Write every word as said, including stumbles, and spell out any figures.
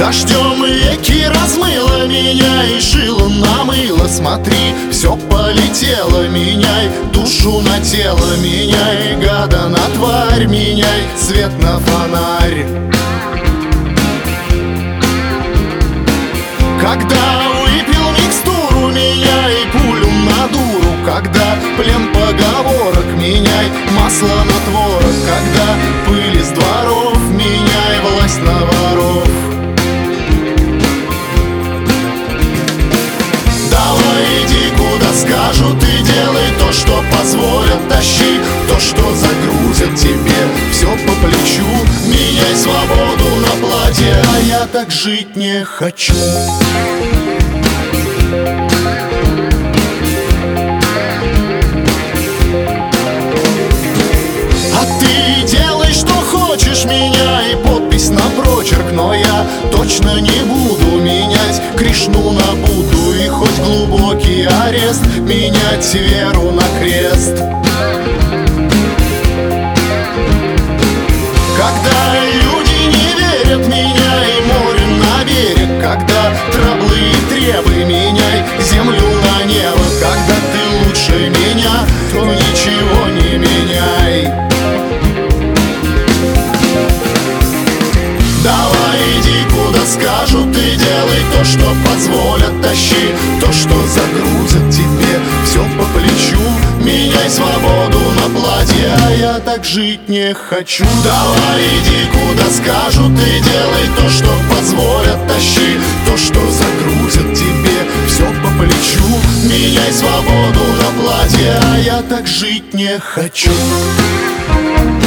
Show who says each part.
Speaker 1: Дождем реки размыло меня и шило намыло. Смотри, все полетело, меняй душу на тело, меняй гада на тварь, меняй свет на фонарь. Когда выпил микстуру, меняй пулю на дуру. Когда плен поговорок, меняй масло на творог. Когда пыль из дворов, меняй власть на воров. Давай иди куда скажут и делай то, что позволят. Тащи то, что загрузят тебе все по плечу. Меняй свободу на платье, а я так жить не хочу. Меняй подпись на прочерк, но я точно не буду менять Кришну на Будду и хоть глубокий арест, менять веру на крест. Когда люди не верят, меняй море на берег. Когда траблы и требы, меняй землю на небо. Когда ты лучше меня, то ничего не меняй. Давай иди куда скажут и делай то, что позволят. Тащи то, что загрузят тебе все по плечу. Меняй свободу на платье, а я так жить не хочу. Давай иди куда скажут и делай то, что позволят. Тащи то, что загрузят тебе все по плечу. Меняй свободу на платье, а я так жить не хочу.